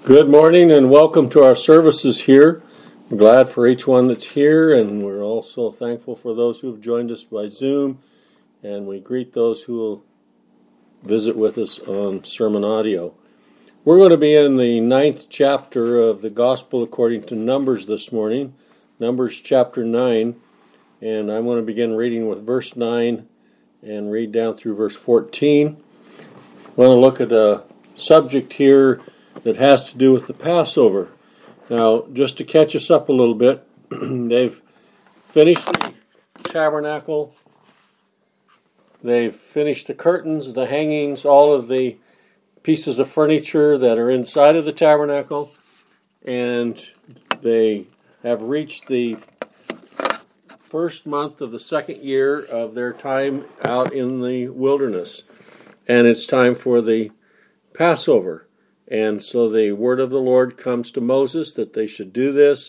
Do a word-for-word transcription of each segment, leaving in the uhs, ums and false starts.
Good morning and welcome to our services here. We're glad for each one that's here, and we're also thankful for those who have joined us by Zoom, and we greet those who will visit with us on sermon audio. We're going to be in the ninth chapter of the Gospel according to Numbers this morning, Numbers chapter nine, and I'm going to begin reading with verse nine and read down through verse fourteen. I want to look at a subject here that has to do with the Passover. Now, just to catch us up a little bit, they've finished the tabernacle, they've finished the curtains, the hangings, all of the pieces of furniture that are inside of the tabernacle, and they have reached the first month of the second year of their time out in the wilderness, and it's time for the Passover. And so the word of the Lord comes to Moses that they should do this.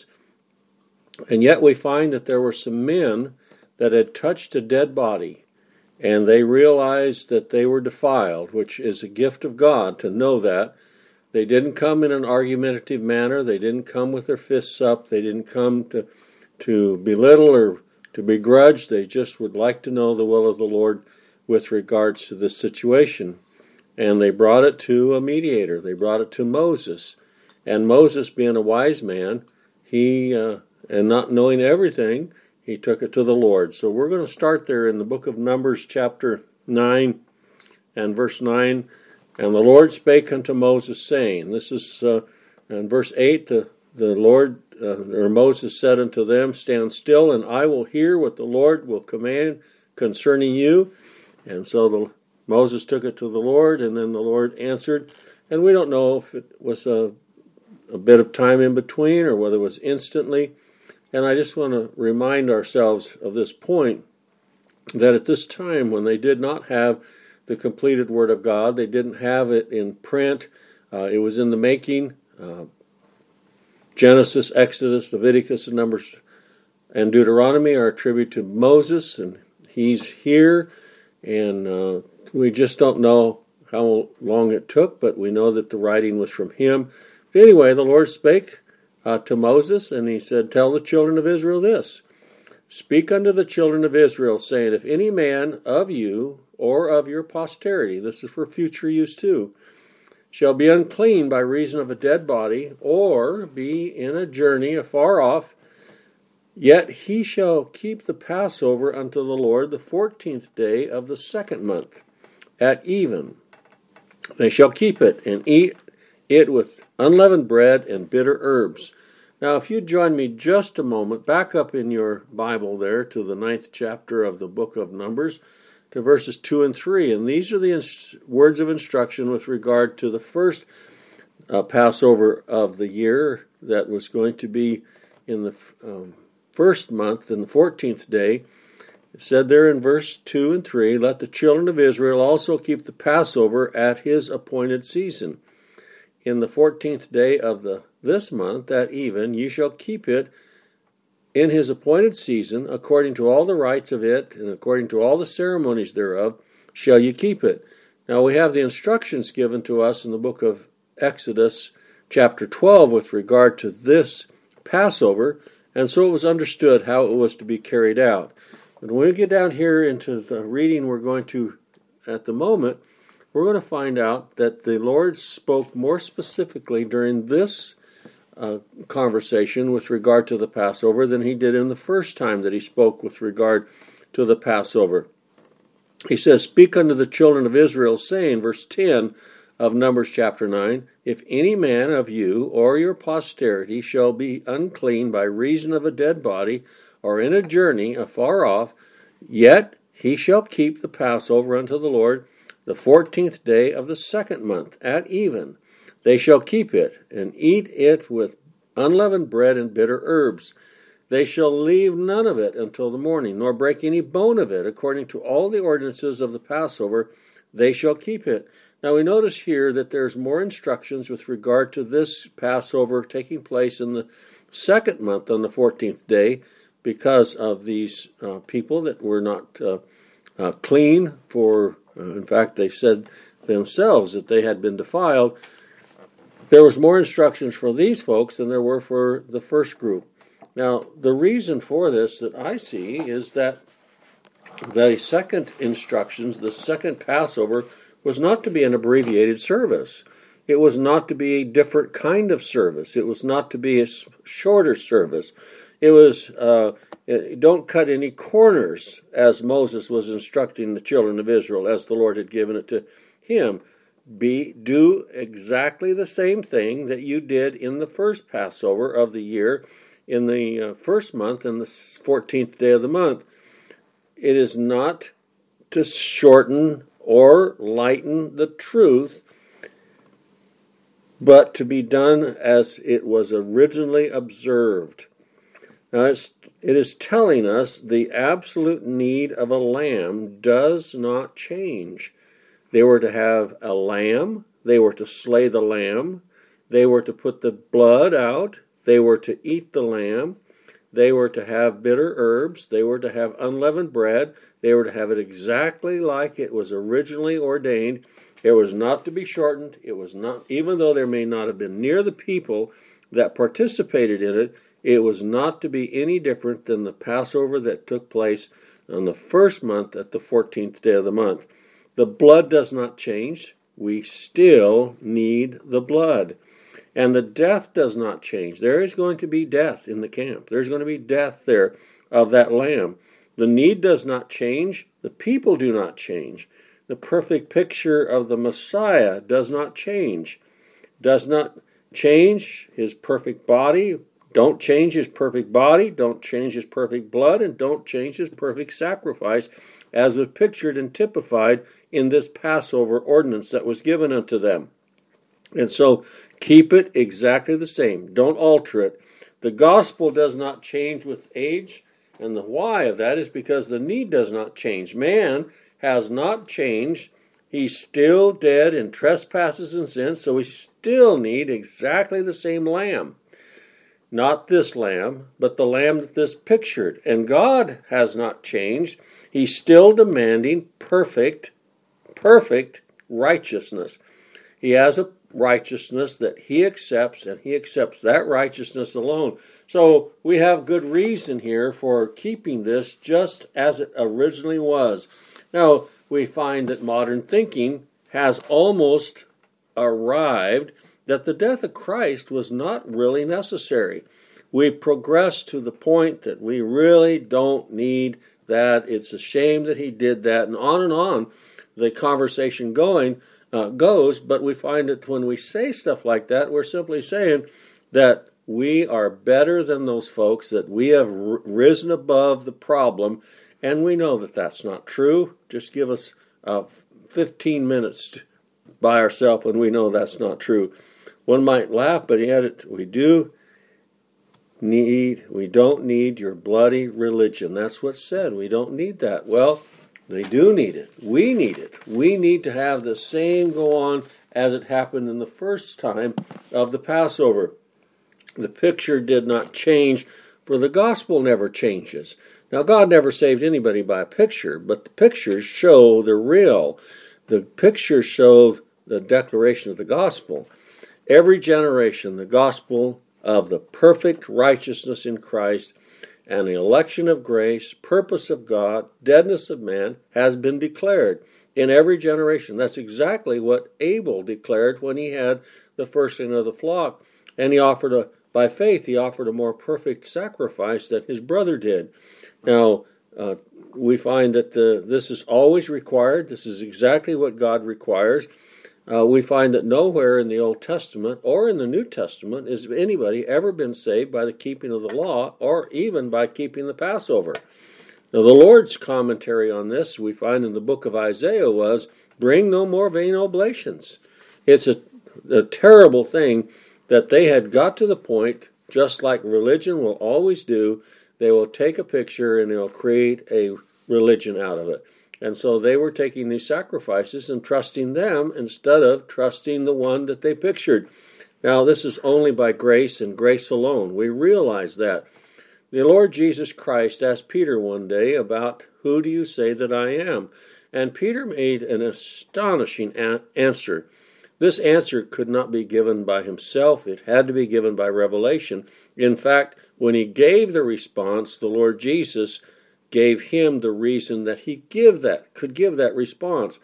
And yet we find that there were some men that had touched a dead body, and they realized that they were defiled, which is a gift of God to know that. They didn't come in an argumentative manner. They didn't come with their fists up. They didn't come to, to belittle or to begrudge. They just would like to know the will of the Lord with regards to this situation. And they brought it to a mediator. They brought it to Moses. And Moses, being a wise man, he, uh, and not knowing everything, he took it to the Lord. So we're going to start there in the book of Numbers, chapter nine, and verse nine. And the Lord spake unto Moses, saying, this is uh, in verse eight, the, the Lord, uh, or Moses said unto them, stand still, and I will hear what the Lord will command concerning you. And so the Moses took it to the Lord, and then the Lord answered. And we don't know if it was a, a bit of time in between or whether it was instantly. And I just want to remind ourselves of this point, that at this time when they did not have the completed Word of God, they didn't have it in print, uh, it was in the making. Uh, Genesis, Exodus, Leviticus, and Numbers, and Deuteronomy are attributed to Moses, and he's here, and uh, we just don't know how long it took, but we know that the writing was from him. But anyway, the Lord spake uh, to Moses, and he said, tell the children of Israel this. Speak unto the children of Israel, saying, if any man of you or of your posterity, this is for future use too, shall be unclean by reason of a dead body, or be in a journey afar off, yet he shall keep the Passover unto the Lord the fourteenth day of the second month. At even, they shall keep it, and eat it with unleavened bread and bitter herbs. Now, if you join me just a moment, back up in your Bible there to the ninth chapter of the book of Numbers, to verses two and three. And these are the ins- words of instruction with regard to the first uh, Passover of the year that was going to be in the um, first month, in the fourteenth day. It said there in verse two and three, let the children of Israel also keep the Passover at his appointed season. In the fourteenth day of the this month, at even, ye shall keep it in his appointed season, according to all the rites of it, and according to all the ceremonies thereof, shall ye keep it. Now we have the instructions given to us in the book of Exodus, chapter twelve, with regard to this Passover, and so it was understood how it was to be carried out. But when we get down here into the reading we're going to, at the moment, we're going to find out that the Lord spoke more specifically during this uh, conversation with regard to the Passover than he did in the first time that he spoke with regard to the Passover. He says, speak unto the children of Israel, saying, verse ten of Numbers chapter nine, if any man of you or your posterity shall be unclean by reason of a dead body, or in a journey afar off, yet he shall keep the Passover unto the Lord the fourteenth day of the second month, at even. They shall keep it, and eat it with unleavened bread and bitter herbs. They shall leave none of it until the morning, nor break any bone of it. According to all the ordinances of the Passover, they shall keep it. Now we notice here that there's more instructions with regard to this Passover taking place in the second month on the fourteenth day, because of these uh, people that were not uh, uh, clean for, uh, in fact, they said themselves that they had been defiled. there was more instructions for these folks than there were for the first group. Now, the reason for this that I see is that the second instructions, the second Passover, was not to be an abbreviated service. It was not to be a different kind of service. It was not to be a shorter service. It was, uh, don't cut any corners, as Moses was instructing the children of Israel, as the Lord had given it to him. Be, do exactly the same thing that you did in the first Passover of the year, in the uh, first month, in the fourteenth day of the month. It is not to shorten or lighten the truth, but to be done as it was originally observed. Now, it's, it is telling us the absolute need of a lamb does not change. They were to have a lamb. They were to slay the lamb. They were to put the blood out. They were to eat the lamb. They were to have bitter herbs. They were to have unleavened bread. They were to have it exactly like it was originally ordained. It was not to be shortened. It was not, even though there may not have been near the people that participated in it, it was not to be any different than the Passover that took place on the first month at the fourteenth day of the month. The blood does not change. We still need the blood. And the death does not change. There is going to be death in the camp. There's going to be death there of that lamb. The need does not change. The people do not change. The perfect picture of the Messiah does not change. Does not change his perfect body. Don't change his perfect body. Don't change his perfect blood. And don't change his perfect sacrifice, as was pictured and typified in this Passover ordinance that was given unto them. And so keep it exactly the same. Don't alter it. The gospel does not change with age, and the why of that is because the need does not change. Man has not changed. He's still dead in trespasses and sins, so we still need exactly the same lamb. Not this lamb, but the lamb that this pictured. And God has not changed. He's still demanding perfect, perfect righteousness. He has a righteousness that he accepts, and he accepts that righteousness alone. So we have good reason here for keeping this just as it originally was. Now, we find that modern thinking has almost arrived that the death of Christ was not really necessary. We've progressed to the point that we really don't need that. It's a shame that he did that, and on and on the conversation going uh, goes, but we find that when we say stuff like that, we're simply saying that we are better than those folks, that we have r- risen above the problem, and we know that that's not true. Just give us uh, fifteen minutes by ourselves and we know that's not true. One might laugh, but yet it, we do need, we don't need your bloody religion. That's what's said. We don't need that. Well, they do need it. We need it. We need to have the same go on as it happened in the first time of the Passover. The picture did not change, for the gospel never changes. Now, God never saved anybody by a picture, but the pictures show the real. The pictures show the declaration of the gospel. Every generation, the gospel of the perfect righteousness in Christ and the election of grace, purpose of God, deadness of man, has been declared in every generation. That's exactly what Abel declared when he had the firstling of the flock. And he offered a, by faith, he offered a more perfect sacrifice than his brother did. Now, uh, we find that the, this is always required. This is exactly what God requires. Uh, we find that nowhere in the Old Testament or in the New Testament has anybody ever been saved by the keeping of the law or even by keeping the Passover. Now, the Lord's commentary on this, we find in the book of Isaiah, was, bring no more vain oblations. It's a, a terrible thing that they had got to the point, just like religion will always do, they will take a picture and they'll create a religion out of it. And so they were taking these sacrifices and trusting them instead of trusting the one that they pictured. Now, this is only by grace and grace alone. We realize that. The Lord Jesus Christ asked Peter one day about, who do you say that I am? And Peter made an astonishing a- answer. This answer could not be given by himself. It had to be given by revelation. In fact, when he gave the response, the Lord Jesus gave him the reason that he give that could give that response.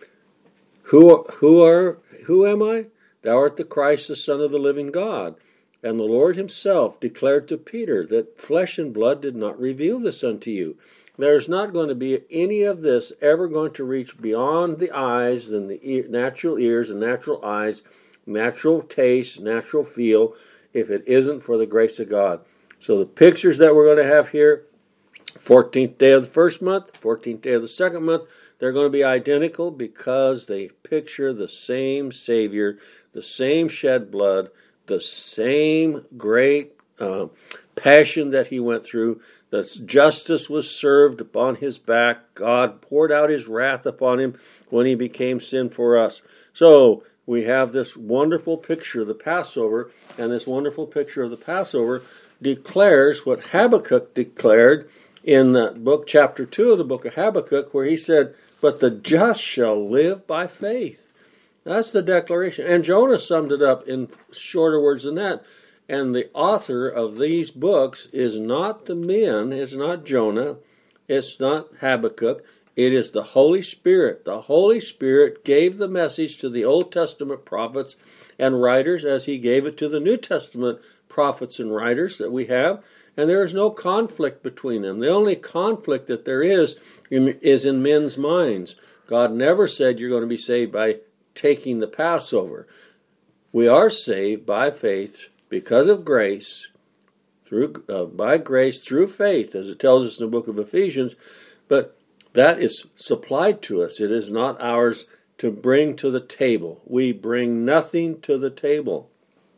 Who, who are who am I? Thou art the Christ, the Son of the living God. And the Lord himself declared to Peter that flesh and blood did not reveal this unto you. There's not going to be any of this ever going to reach beyond the eyes and the ear, natural ears and natural eyes, natural taste, natural feel, if it isn't for the grace of God. So the pictures that we're going to have here, fourteenth day of the first month, fourteenth day of the second month, they're going to be identical because they picture the same Savior, the same shed blood, the same great uh, passion that he went through. The justice was served upon his back. God poured out his wrath upon him when he became sin for us. So we have this wonderful picture of the Passover, and this wonderful picture of the Passover declares what Habakkuk declared in the book, chapter two of the book of Habakkuk, where he said, "But the just shall live by faith." That's the declaration. And Jonah summed it up in shorter words than that. And the author of these books is not the men, it's not Jonah, it's not Habakkuk, it is the Holy Spirit. The Holy Spirit gave the message to the Old Testament prophets and writers as he gave it to the New Testament prophets and writers that we have, and there is no conflict between them. The only conflict that there is is in men's minds. God never said you're going to be saved by taking the Passover. We are saved by faith because of grace, through uh, by grace through faith, as it tells us in the book of Ephesians, but that is supplied to us. It is not ours to bring to the table. We bring nothing to the table.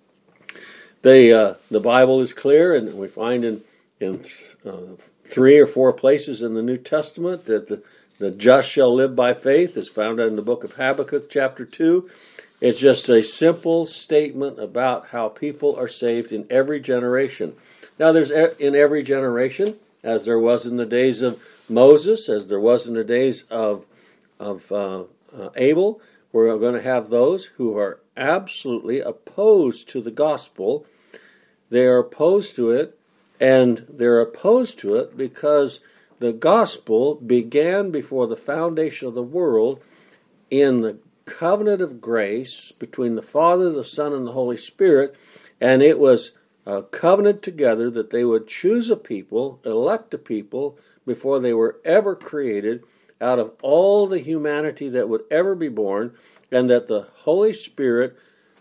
The uh, the Bible is clear, and we find in in uh, three or four places in the New Testament that the, the just shall live by faith is found in the book of Habakkuk, chapter two. It's just a simple statement about how people are saved in every generation. Now, there's in every generation, as there was in the days of Moses, as there was in the days of of uh, uh, Abel, we're going to have those who are absolutely opposed to the gospel. They are opposed to it, and they're opposed to it because the gospel began before the foundation of the world in the covenant of grace between the Father, the Son, and the Holy Spirit, and it was a covenant together that they would choose a people, elect a people, before they were ever created, out of all the humanity that would ever be born, and that the Holy Spirit,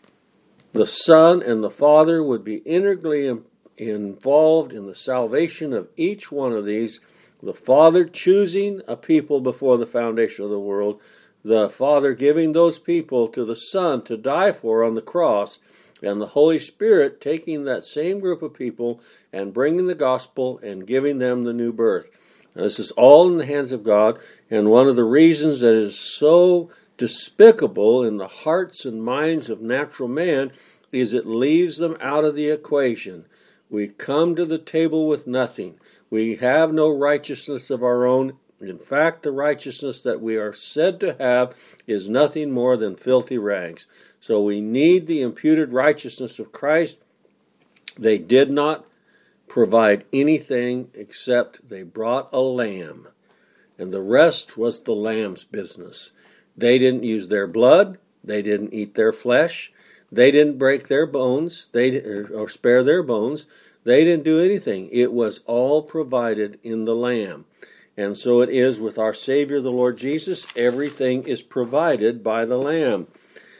the Son, and the Father would be integrally involved in the salvation of each one of these, the Father choosing a people before the foundation of the world, the Father giving those people to the Son to die for on the cross, and the Holy Spirit taking that same group of people and bringing the gospel and giving them the new birth. Now, this is all in the hands of God, and one of the reasons that is so despicable in the hearts and minds of natural man is it leaves them out of the equation. We come to the table with nothing. We have no righteousness of our own. In fact, the righteousness that we are said to have is nothing more than filthy rags. So we need the imputed righteousness of Christ. They did not provide anything except they brought a lamb. And the rest was the lamb's business. They didn't use their blood. They didn't eat their flesh. They didn't break their bones they or spare their bones. They didn't do anything. It was all provided in the lamb. And so it is with our Savior, the Lord Jesus. Everything is provided by the lamb.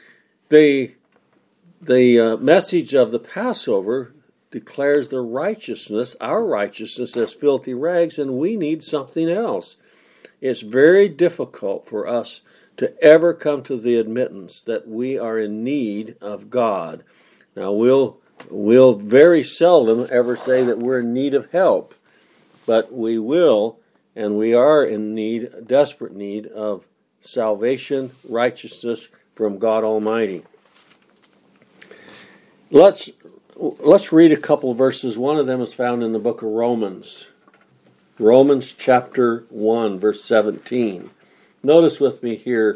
The, the uh, message of the Passover declares the righteousness, our righteousness, as filthy rags, and we need something else. It's very difficult for us to ever come to the admittance that we are in need of God. Now, we'll, we'll very seldom ever say that we're in need of help, but we will, and we are in need, desperate need of salvation, righteousness from God Almighty. Let's let's read a couple of verses. One of them is found in the book of Romans. Romans chapter one, verse seventeen. Notice with me here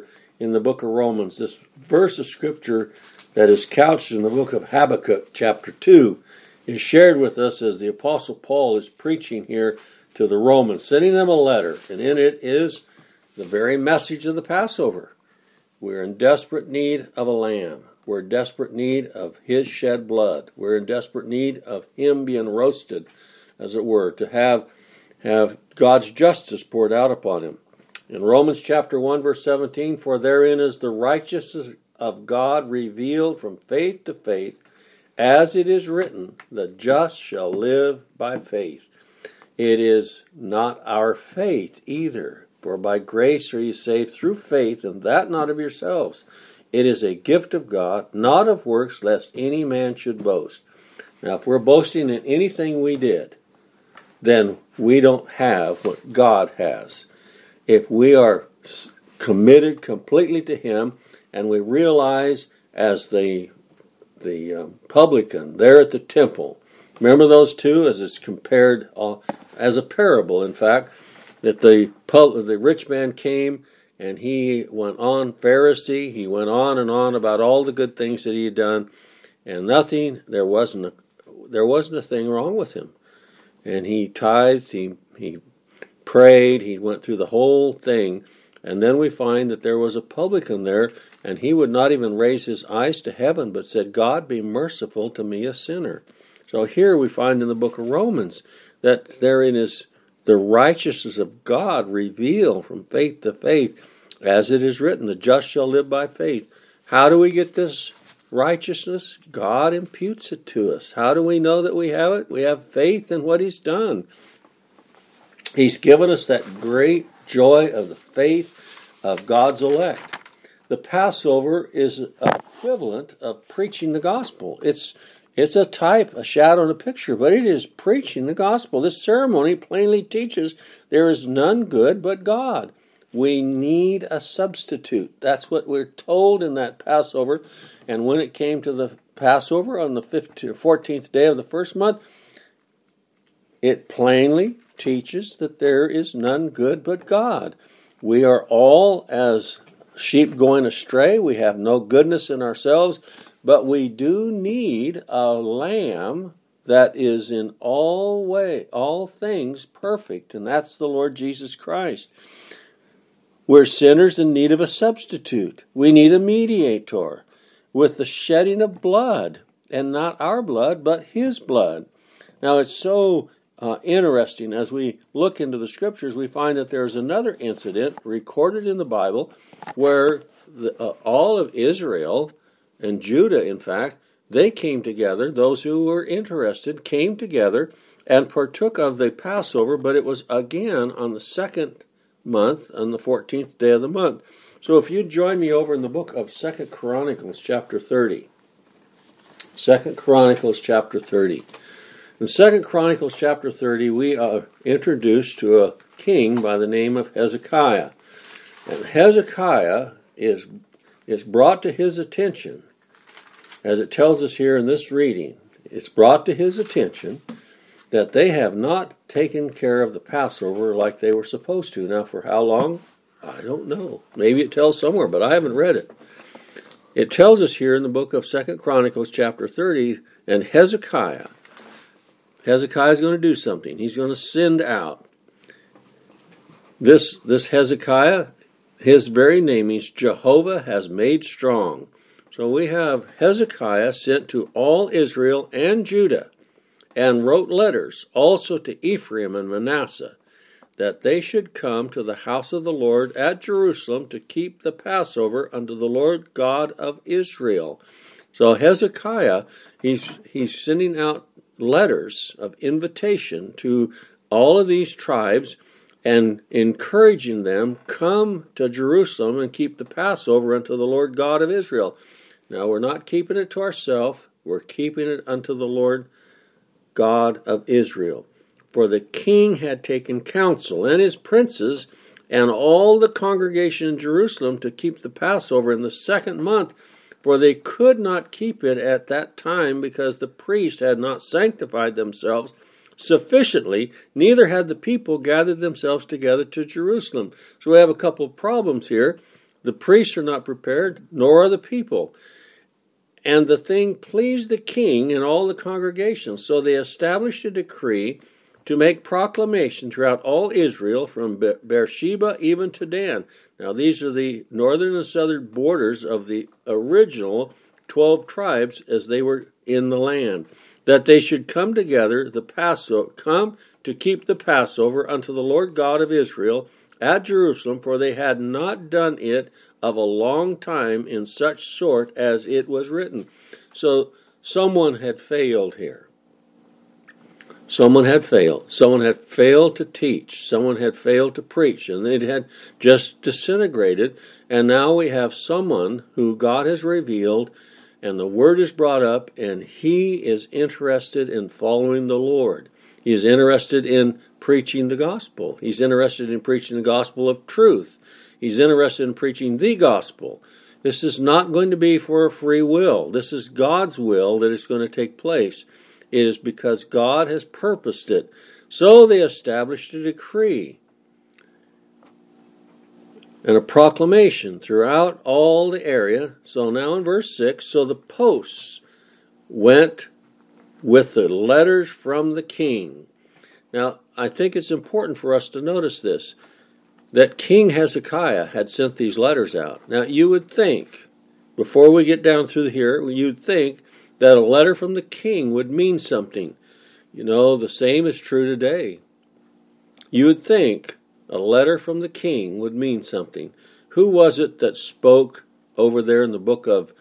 in the book of Romans. This verse of Scripture that is couched in the book of Habakkuk, chapter two, is shared with us as the Apostle Paul is preaching here to the Romans, sending them a letter, and in it is the very message of the Passover. We're in desperate need of a lamb. We're in desperate need of his shed blood. We're in desperate need of him being roasted, as it were, to have, have God's justice poured out upon him. In Romans chapter one, verse seventeen, for therein is the righteousness of God revealed from faith to faith, as it is written, the just shall live by faith. It is not our faith either, for by grace are ye saved through faith, and that not of yourselves. It is a gift of God, not of works, lest any man should boast. Now, if we're boasting in anything we did, then we don't have what God has. If we are committed completely to him, and we realize as the the um, publican there at the temple, remember those two as it's compared uh, as a parable, in fact, that the the rich man came and he went on Pharisee, he went on and on about all the good things that he had done, and nothing, there wasn't a, there wasn't a thing wrong with him. And he tithed, he he prayed, he went through the whole thing, and then we find that there was a publican there, and he would not even raise his eyes to heaven, but said, God be merciful to me, a sinner. So here we find in the book of Romans that therein is the righteousness of God revealed from faith to faith, as it is written, the just shall live by faith. How do we get this righteousness? God imputes it to us. How do we know that we have it? We have faith in what he's done. He's given us that great joy of the faith of God's elect. The Passover is an equivalent of preaching the gospel. It's it's a type, a shadow, and a picture, but it is preaching the gospel. This ceremony plainly teaches there is none good but God. We need a substitute. That's what we're told in that Passover. And when it came to the Passover on the fifteenth, fourteenth day of the first month, it plainly teaches that there is none good but God. We are all as sheep going astray. We have no goodness in ourselves, but we do need a lamb that is in all way, all things perfect, and that's the Lord Jesus Christ. We're sinners in need of a substitute. We need a mediator with the shedding of blood, and not our blood, but his blood. Now, it's so uh, interesting. As we look into the Scriptures, we find that there's another incident recorded in the Bible where the, uh, all of Israel and Judah, in fact, they came together. Those who were interested came together and partook of the Passover, but it was again on the second month, on the fourteenth day of the month. So if you join me over in the book of Second Chronicles, chapter thirty. Second Chronicles, chapter thirty. In Second Chronicles, chapter thirty, we are introduced to a king by the name of Hezekiah. And Hezekiah is, is brought to his attention, as it tells us here in this reading. It's brought to his attention that they have not taken care of the Passover like they were supposed to. Now, for how long? I don't know. Maybe it tells somewhere, but I haven't read it. It tells us here in the book of Second Chronicles, chapter thirty, and Hezekiah. Hezekiah is going to do something. He's going to send out. This, this Hezekiah, his very name means Jehovah has made strong. So we have Hezekiah sent to all Israel and Judah, and wrote letters also to Ephraim and Manasseh, that they should come to the house of the Lord at Jerusalem to keep the Passover unto the Lord God of Israel. So Hezekiah, he's he's sending out letters of invitation to all of these tribes and encouraging them, come to Jerusalem and keep the Passover unto the Lord God of Israel. Now, we're not keeping it to ourselves. We're keeping it unto the Lord God of Israel. For the king had taken counsel, and his princes, and all the congregation in Jerusalem, to keep the Passover in the second month, for they could not keep it at that time, because the priests had not sanctified themselves sufficiently, neither had the people gathered themselves together to Jerusalem. So we have a couple of problems here. The priests are not prepared, nor are the people. And the thing pleased the king and all the congregation. So they established a decree to make proclamation throughout all Israel, from Be- Beersheba even to Dan. Now these are the northern and southern borders of the original twelve tribes as they were in the land, that they should come together, the Passover, come to keep the Passover unto the Lord God of Israel at Jerusalem, for they had not done it of a long time in such sort as it was written. So someone had failed here. Someone had failed. Someone had failed to teach. Someone had failed to preach, and it had just disintegrated. And now we have someone who God has revealed, and the word is brought up, and he is interested in following the Lord. He is interested in preaching the gospel. He's interested in preaching the gospel of truth. He's interested in preaching the gospel. This is not going to be for a free will. This is God's will that is going to take place. It is because God has purposed it. So they established a decree and a proclamation throughout all the area. So now in verse six, so the posts went with the letters from the king. Now, I think it's important for us to notice this, that King Hezekiah had sent these letters out. Now, you would think, before we get down through here, you'd think that a letter from the king would mean something. You know, the same is true today. You would think a letter from the king would mean something. Who was it that spoke over there in the book of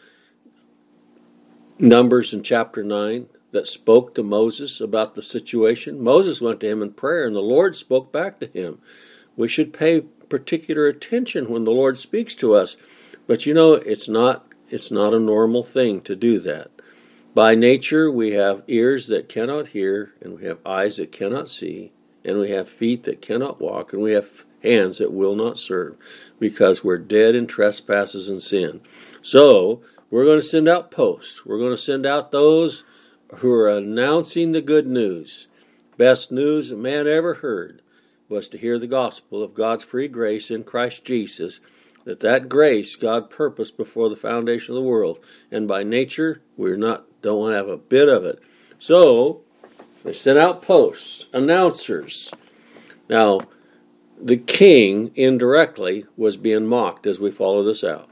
Numbers in chapter nine, that spoke to Moses about the situation? Moses went to him in prayer, and the Lord spoke back to him. We should pay particular attention when the Lord speaks to us. But you know, it's not, it's not a normal thing to do that. By nature, we have ears that cannot hear, and we have eyes that cannot see, and we have feet that cannot walk, and we have hands that will not serve, because we're dead in trespasses and sin. So, we're going to send out posts. We're going to send out those who are announcing the good news. Best news a man ever heard was to hear the gospel of God's free grace in Christ Jesus, that that grace God purposed before the foundation of the world, and by nature we're not don't want to have a bit of it. So they sent out posts, announcers. Now the king indirectly was being mocked as we follow this out.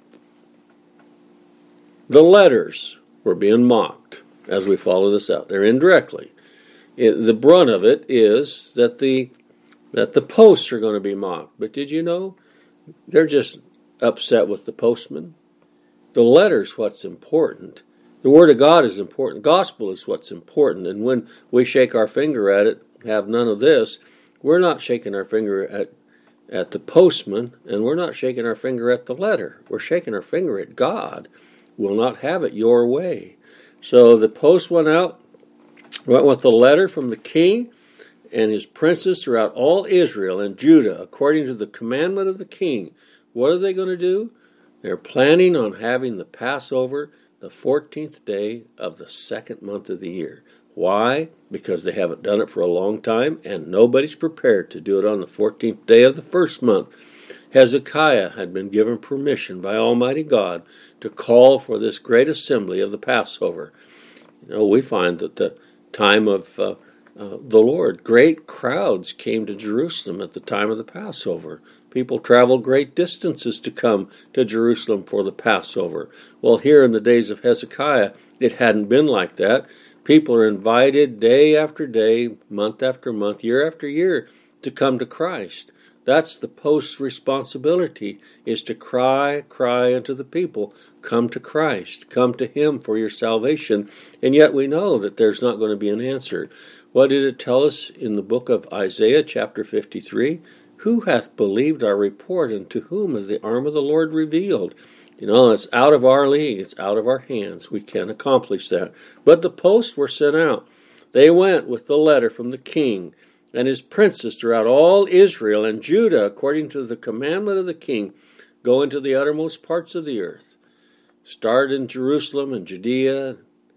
The letters were being mocked as we follow this out. They're indirectly. It, the brunt of it is that the that the posts are going to be mocked. But did you know they're just upset with the postman? The letter's what's important. The Word of God is important. Gospel is what's important. And when we shake our finger at it, have none of this, we're not shaking our finger at, at the postman, and we're not shaking our finger at the letter. We're shaking our finger at God. We'll not have it your way. So the post went out, went with the letter from the king and his princes throughout all Israel and Judah, according to the commandment of the king. What are they going to do? They're planning on having the Passover the fourteenth day of the second month of the year. Why? Because they haven't done it for a long time, and nobody's prepared to do it on the fourteenth day of the first month. Hezekiah had been given permission by Almighty God to call for this great assembly of the Passover. You know, we find that the time of uh, uh, the Lord, great crowds came to Jerusalem at the time of the Passover. People traveled great distances to come to Jerusalem for the Passover. Well, here in the days of Hezekiah, it hadn't been like that. People are invited day after day, month after month, year after year to come to Christ. That's the post's responsibility, is to cry, cry unto the people, come to Christ, come to Him for your salvation. And yet we know that there's not going to be an answer. What did it tell us in the book of Isaiah, chapter fifty-three? Who hath believed our report, and to whom is the arm of the Lord revealed? You know, it's out of our league. It's out of our hands. We can't accomplish that. But the posts were sent out. They went with the letter from the king and his princes throughout all Israel and Judah, according to the commandment of the king, go into the uttermost parts of the earth. Start in Jerusalem and Judea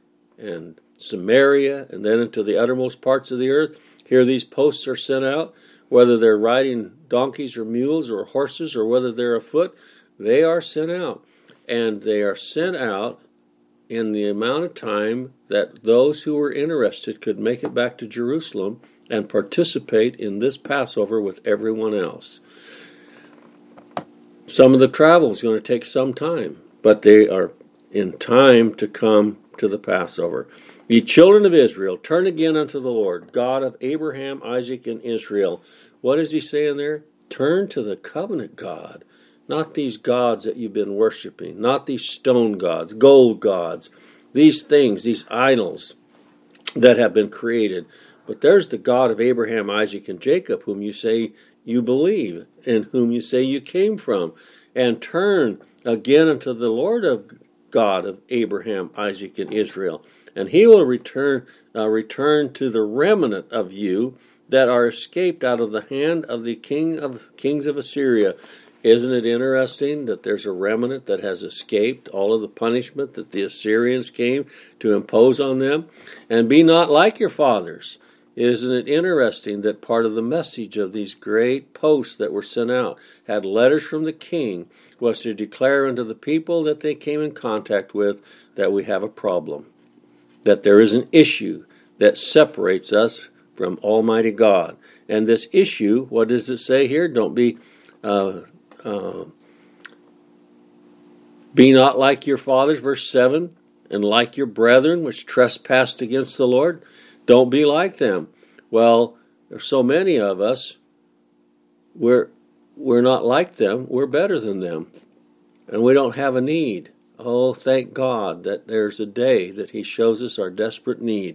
and Samaria, and then into the uttermost parts of the earth. Here these posts are sent out, whether they're riding donkeys or mules or horses, or whether they're afoot. They are sent out, and they are sent out in the amount of time that those who were interested could make it back to Jerusalem and participate in this Passover with everyone else. Some of the travel is going to take some time, but they are in time to come to the Passover. Ye children of Israel, turn again unto the Lord, God of Abraham, Isaac, and Israel. What is he saying there? Turn to the covenant God, not these gods that you've been worshiping, not these stone gods, gold gods, these things, these idols that have been created. But there's the God of Abraham, Isaac, and Jacob, whom you say you believe, and whom you say you came from. And turn again unto the Lord of God of Abraham, Isaac, and Israel. And he will return uh, return to the remnant of you that are escaped out of the hand of the king of kings of Assyria. Isn't it interesting that there's a remnant that has escaped all of the punishment that the Assyrians came to impose on them? And be not like your fathers. Isn't it interesting that part of the message of these great posts that were sent out, had letters from the king, was to declare unto the people that they came in contact with that we have a problem, that there is an issue that separates us from Almighty God. And this issue, what does it say here? Don't be, uh, uh, be not like your fathers, verse seven, and like your brethren which trespassed against the Lord. Don't be like them. Well, there's so many of us, we're, we're not like them, we're better than them. And we don't have a need. Oh, thank God that there's a day that he shows us our desperate need,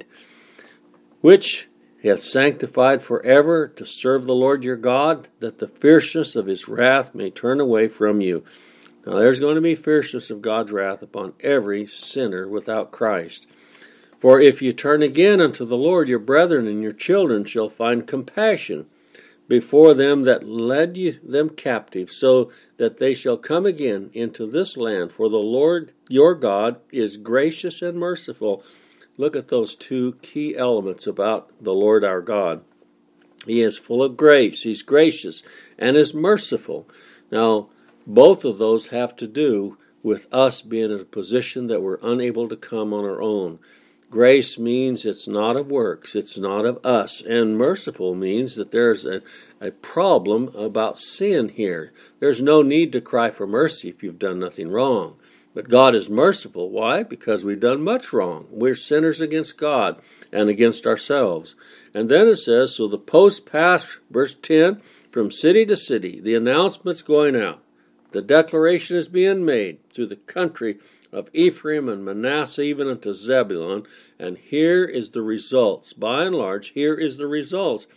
which he hath sanctified forever to serve the Lord your God, that the fierceness of his wrath may turn away from you. Now there's going to be fierceness of God's wrath upon every sinner without Christ. For if you turn again unto the Lord, your brethren and your children shall find compassion before them that led you them captive, so that they shall come again into this land. For the Lord your God is gracious and merciful. Look at those two key elements about the Lord our God. He is full of grace, he's gracious, and is merciful. Now, both of those have to do with us being in a position that we're unable to come on our own. Grace means it's not of works, it's not of us. And merciful means that there's a, a problem about sin here. There's no need to cry for mercy if you've done nothing wrong. But God is merciful. Why? Because we've done much wrong. We're sinners against God and against ourselves. And then it says, so the post passed, verse ten, from city to city, the announcement's going out. The declaration is being made through the country of Ephraim and Manasseh, even unto Zebulun. And here is the results. By and large, here is the results.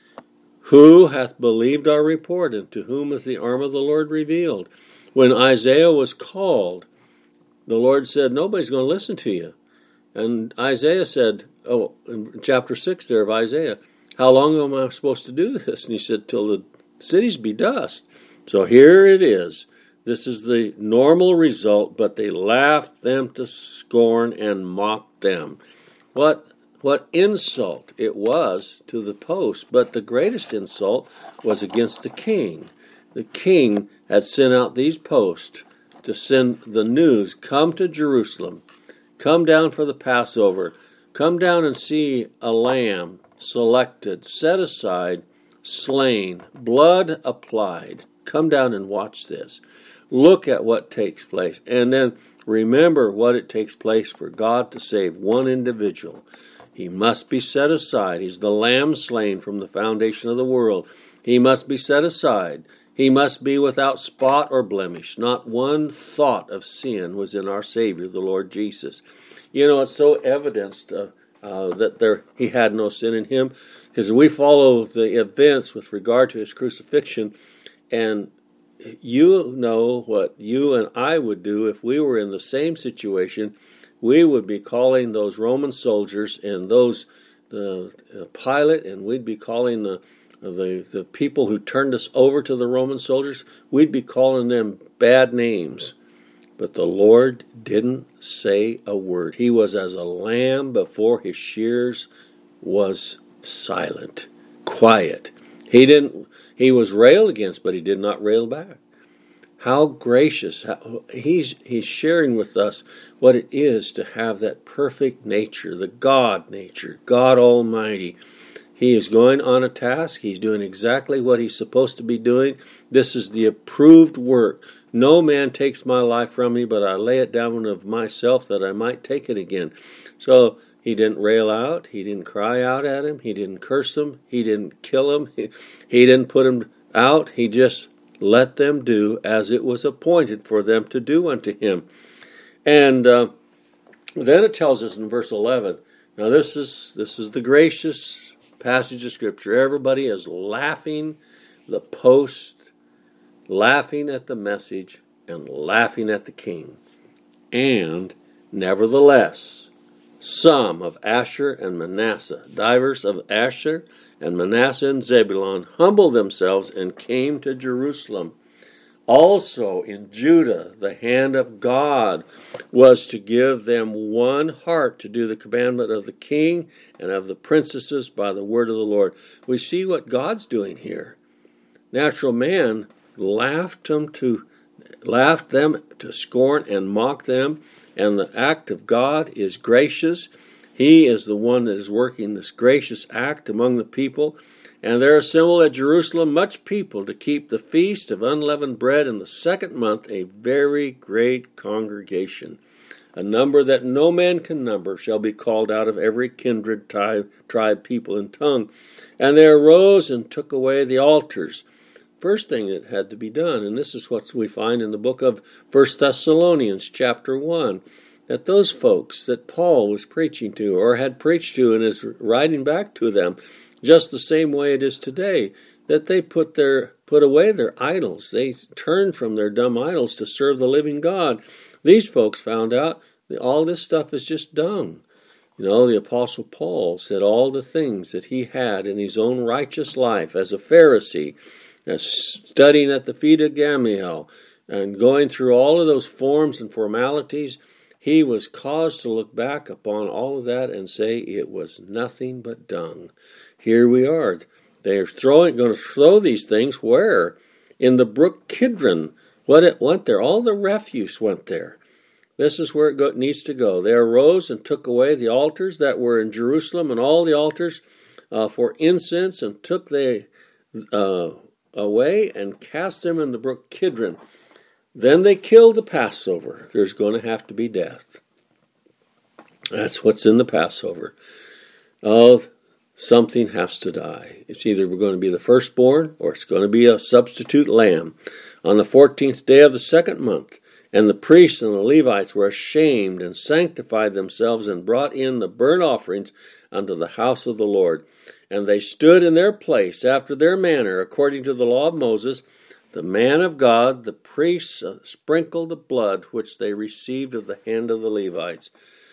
Who hath believed our report, and to whom is the arm of the Lord revealed? When Isaiah was called, the Lord said, nobody's going to listen to you. And Isaiah said, oh, in chapter six there of Isaiah, how long am I supposed to do this? And he said, till the cities be dust. So here it is. This is the normal result, but they laughed them to scorn and mocked them. What, what insult it was to the post, but the greatest insult was against the king. The king had sent out these posts to send the news, come to Jerusalem, come down for the Passover, come down and see a lamb selected, set aside, slain, blood applied. Come down and watch this. Look at what takes place. And then remember what it takes place for God to save one individual. He must be set aside. He's the lamb slain from the foundation of the world. He must be set aside. He must be without spot or blemish. Not one thought of sin was in our Savior, the Lord Jesus. You know, it's so evidenced uh, uh, that there he had no sin in him, because we follow the events with regard to his crucifixion, and you know what you and I would do if we were in the same situation. We would be calling those Roman soldiers and those the uh, Pilate, and we'd be calling the, the the people who turned us over to the Roman soldiers. We'd be calling them bad names. But the Lord didn't say a word. He was as a lamb before his shears was silent, quiet. He didn't. He was railed against, but he did not rail back. How gracious. How, he's, he's sharing with us what it is to have that perfect nature, the God nature, God Almighty. He is going on a task. He's doing exactly what he's supposed to be doing. This is the approved work. No man takes my life from me, but I lay it down of myself that I might take it again. So he didn't rail out. He didn't cry out at him. He didn't curse him. He didn't kill him. He, he didn't put him out. He just let them do as it was appointed for them to do unto him. And uh, then it tells us in verse eleven. Now this is this is the gracious passage of Scripture. Everybody is laughing the post, laughing at the message, and laughing at the king. And nevertheless, some of Asher and Manasseh, divers of Asher and Manasseh and Zebulun, humbled themselves and came to Jerusalem. Also in Judah, the hand of God was to give them one heart to do the commandment of the king and of the princesses by the word of the Lord. We see what God's doing here. Natural man laughed them to, laughed them to scorn and mocked them, and the act of God is gracious. He is the one that is working this gracious act among the people. And there assembled at Jerusalem much people to keep the feast of unleavened bread in the second month, a very great congregation. A number that no man can number shall be called out of every kindred, tribe, tribe, people, and tongue. And they arose and took away the altars. First thing that had to be done, and this is what we find in the book of First Thessalonians chapter one, that those folks that Paul was preaching to or had preached to and is writing back to them, just the same way it is today, that they put their put away their idols. They turned from their dumb idols to serve the living God. These folks found out that all this stuff is just dung. You know, the Apostle Paul said all the things that he had in his own righteous life as a Pharisee, as studying at the feet of Gamaliel, and going through all of those forms and formalities, he was caused to look back upon all of that and say it was nothing but dung. Here we are. They are throwing, going to throw these things where? In the brook Kidron. What it went there. All the refuse went there. This is where it go, needs to go. They arose and took away the altars that were in Jerusalem and all the altars uh, for incense, and took they uh, away and cast them in the brook Kidron. Then they killed the Passover. There's going to have to be death. That's what's in the Passover. Oh, something has to die. It's either going to be the firstborn or it's going to be a substitute lamb. On the fourteenth day of the second month, and the priests and the Levites were ashamed and sanctified themselves and brought in the burnt offerings unto the house of the Lord. And they stood in their place after their manner, according to the law of Moses. The man of God, the priests, uh, sprinkled the blood which they received of the hand of the Levites.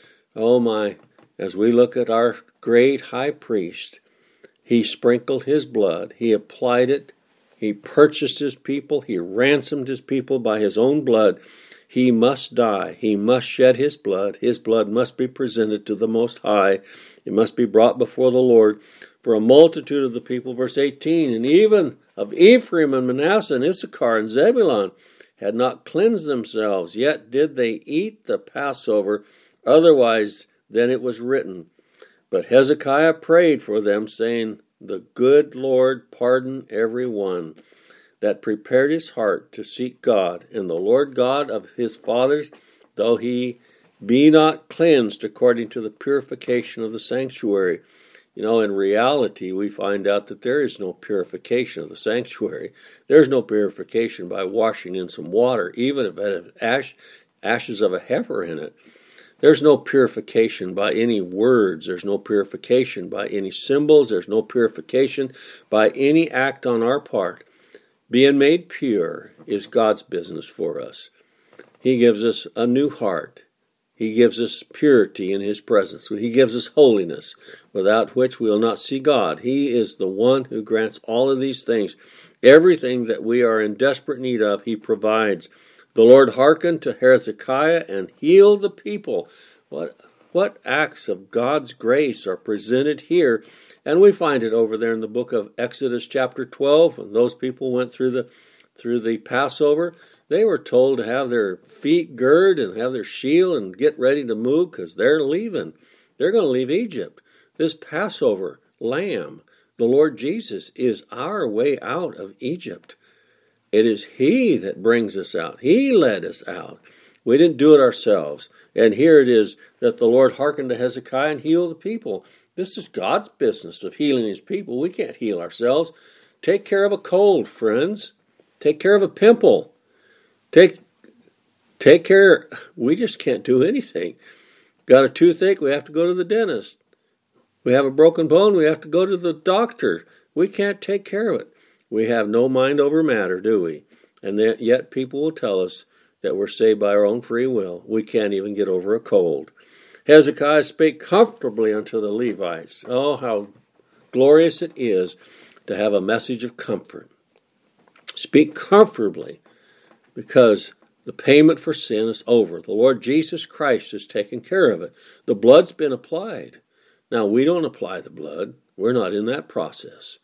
Oh my, as we look at our great high priest, he sprinkled his blood, he applied it, he purchased his people, he ransomed his people by his own blood. He must die, he must shed his blood, his blood must be presented to the Most High, it must be brought before the Lord. For a multitude of the people, verse eighteen, and even of Ephraim and Manasseh and Issachar and Zebulun had not cleansed themselves, yet did they eat the Passover, otherwise than it was written. But Hezekiah prayed for them, saying, The good Lord pardon every one that prepared his heart to seek God, and the Lord God of his fathers, though he be not cleansed according to the purification of the sanctuary. You know, in reality, we find out that there is no purification of the sanctuary. There's no purification by washing in some water, even if it has ash, ashes of a heifer in it. There's no purification by any words. There's no purification by any symbols. There's no purification by any act on our part. Being made pure is God's business for us. He gives us a new heart. He gives us purity in His presence. He gives us holiness, without which we will not see God. He is the one who grants all of these things. Everything that we are in desperate need of, He provides. The Lord hearkened to Hezekiah and healed the people. What, what acts of God's grace are presented here? And we find it over there in the book of Exodus chapter twelve. When those people went through the, through the Passover, They were told to have their feet gird and have their shield and get ready to move because they're leaving. They're going to leave Egypt. This Passover lamb, the Lord Jesus, is our way out of Egypt. It is He that brings us out. He led us out. We didn't do it ourselves. And here it is that the Lord hearkened to Hezekiah and healed the people. This is God's business of healing His people. We can't heal ourselves. Take care of a cold, friends. Take care of a pimple. Take, take care. We just can't do anything. Got a toothache, we have to go to the dentist. We have a broken bone, we have to go to the doctor. We can't take care of it. We have no mind over matter, do we? And yet people will tell us that we're saved by our own free will. We can't even get over a cold. Hezekiah spake comfortably unto the Levites. Oh, how glorious it is to have a message of comfort. Speak comfortably, because the payment for sin is over. The Lord Jesus Christ has taken care of it. The blood's been applied. Now, we don't apply the blood. We're not in that process.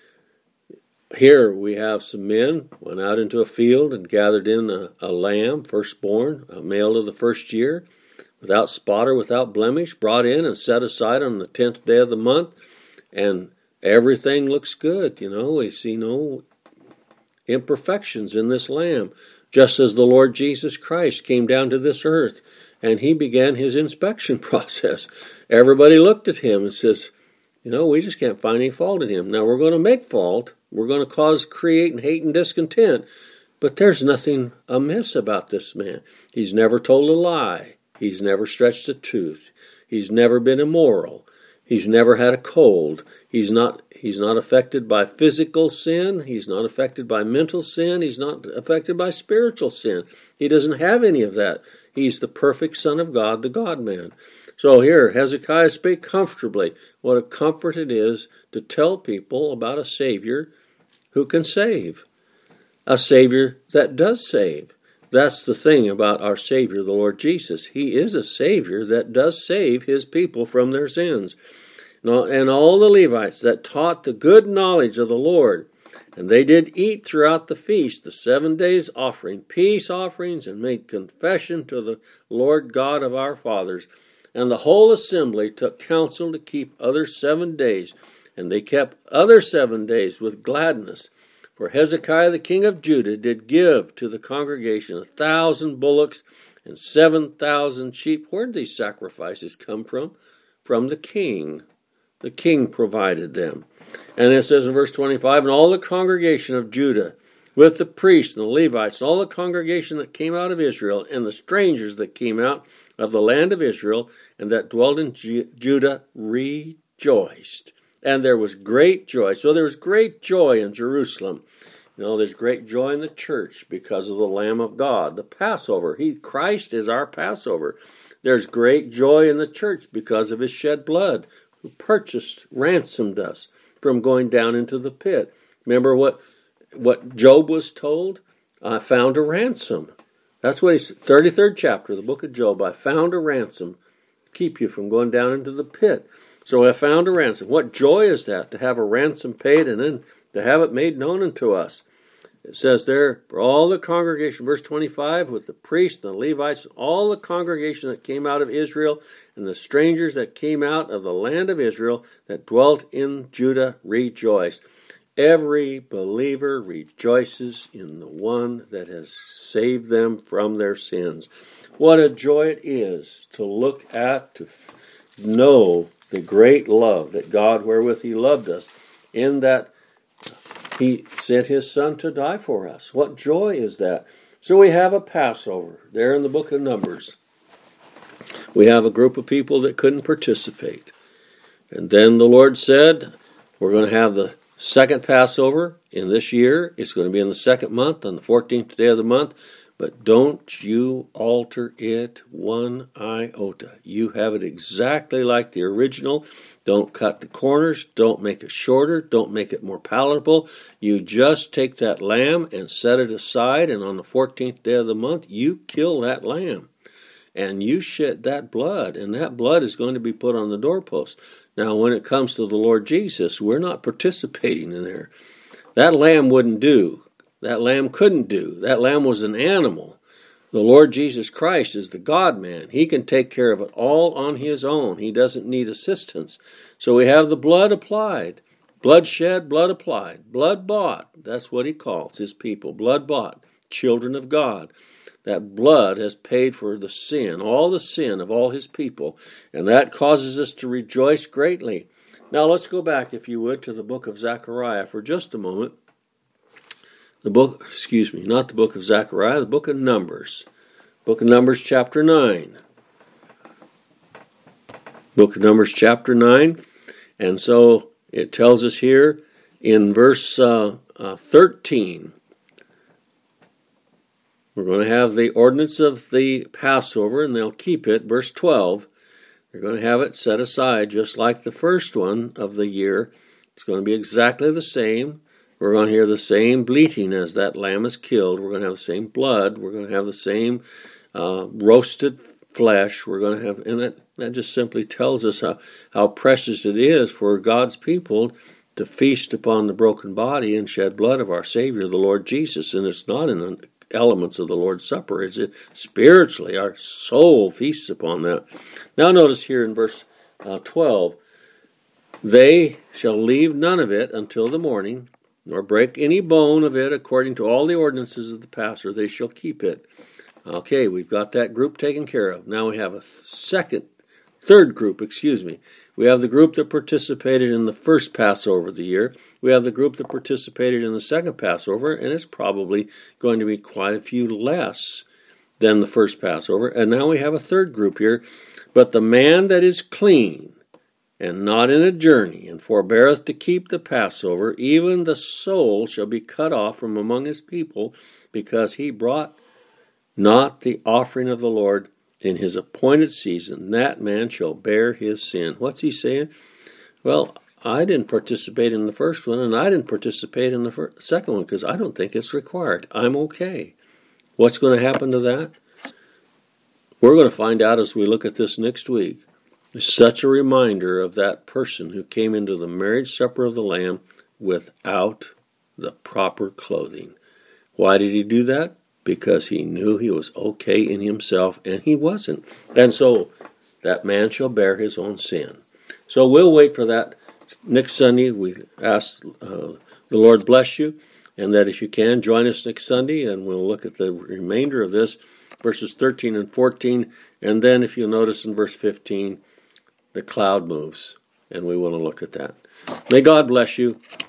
Here we have some men went out into a field and gathered in a, a lamb, firstborn, a male of the first year, without spot or without blemish, brought in and set aside on the tenth day of the month, and everything looks good. You know, we see no imperfections in this lamb, just as the Lord Jesus Christ came down to this earth, and He began His inspection process. Everybody looked at Him and says, you know, we just can't find any fault in Him. Now, we're going to make fault. We're going to cause, create, and hate and discontent. But there's nothing amiss about this man. He's never told a lie. He's never stretched a tooth. He's never been immoral. He's never had a cold. He's not He's not affected by physical sin. He's not affected by mental sin. He's not affected by spiritual sin. He doesn't have any of that. He's the perfect Son of God, the God-man. So here, Hezekiah spake comfortably. What a comfort it is to tell people about a Savior who can save. A Savior that does save. That's the thing about our Savior, the Lord Jesus. He is a Savior that does save His people from their sins. And all the Levites that taught the good knowledge of the Lord, and they did eat throughout the feast the seven days, offering peace offerings, and made confession to the Lord God of our fathers. And the whole assembly took counsel to keep other seven days, and they kept other seven days with gladness. For Hezekiah the king of Judah did give to the congregation a thousand bullocks and seven thousand sheep. Where did these sacrifices come from? From the king. The king provided them. And it says in verse twenty-five, and all the congregation of Judah, with the priests and the Levites, and all the congregation that came out of Israel, and the strangers that came out of the land of Israel, and that dwelt in Ju- Judah, rejoiced. And there was great joy. So there was great joy in Jerusalem. You know, there's great joy in the church because of the Lamb of God, the Passover. He, Christ is our Passover. There's great joy in the church because of His shed blood, who purchased, ransomed us from going down into the pit. Remember what what Job was told? I found a ransom. That's what he said, thirty-third chapter of the book of Job. I found a ransom to keep you from going down into the pit. So I found a ransom. What joy is that, to have a ransom paid and then to have it made known unto us? It says there, for all the congregation, verse twenty-five, with the priests and the Levites, all the congregation that came out of Israel, and the strangers that came out of the land of Israel, that dwelt in Judah, rejoiced. Every believer rejoices in the one that has saved them from their sins. What a joy it is to look at, to know the great love that God, wherewith He loved us, in that He sent His Son to die for us. What joy is that? So we have a Passover there in the book of Numbers. We have a group of people that couldn't participate. And then the Lord said, we're going to have the second Passover in this year. It's going to be in the second month, on the fourteenth day of the month. But don't you alter it one iota. You have it exactly like the original. Don't cut the corners. Don't make it shorter. Don't make it more palatable. You just take that lamb and set it aside, and on the fourteenth day of the month, you kill that lamb. And you shed that blood, and that blood is going to be put on the doorpost. Now, when it comes to the Lord Jesus, we're not participating in there. That lamb wouldn't do. That lamb couldn't do. That lamb was an animal. The Lord Jesus Christ is the God-man. He can take care of it all on his own. He doesn't need assistance. So we have the blood applied. Blood shed, blood applied. Blood bought. That's what he calls his people. Blood bought. Children of God. That blood has paid for the sin, all the sin of all his people. And that causes us to rejoice greatly. Now let's go back, if you would, to the book of Zechariah for just a moment. The book, excuse me, not the book of Zechariah, the book of Numbers. Book of Numbers chapter nine. Book of Numbers chapter nine. And so it tells us here in verse uh, uh, thirteen, we're going to have the ordinance of the Passover, and they'll keep it. Verse twelve, they're going to have it set aside just like the first one of the year. It's going to be exactly the same. We're going to hear the same bleating as that lamb is killed. We're going to have the same blood. We're going to have the same uh, roasted flesh. We're going to have, and that, that just simply tells us how, how precious it is for God's people to feast upon the broken body and shed blood of our Savior, the Lord Jesus. And it's not in the elements of the Lord's Supper. It's it, spiritually, our soul feasts upon that. Now notice here in verse uh, twelve, they shall leave none of it until the morning, nor break any bone of it according to all the ordinances of the Passover. They shall keep it. Okay, we've got that group taken care of. Now we have a second, third group, excuse me. We have the group that participated in the first Passover of the year. We have the group that participated in the second Passover, and it's probably going to be quite a few less than the first Passover. And now we have a third group here. But the man that is clean, and not in a journey, and forbeareth to keep the Passover, even the soul shall be cut off from among his people, because he brought not the offering of the Lord in his appointed season. That man shall bear his sin. What's he saying? Well, I didn't participate in the first one, and I didn't participate in the first, second one, because I don't think it's required. I'm okay. What's going to happen to that? We're going to find out as we look at this next week. It's such a reminder of that person who came into the marriage supper of the Lamb without the proper clothing. Why did he do that? Because he knew he was okay in himself, and he wasn't. And so that man shall bear his own sin. So we'll wait for that next Sunday. We ask uh, the Lord bless you, and that if you can, join us next Sunday, and we'll look at the remainder of this, verses thirteen and fourteen, and then if you'll notice in verse fifteen, the cloud moves, and we want to look at that. May God bless you.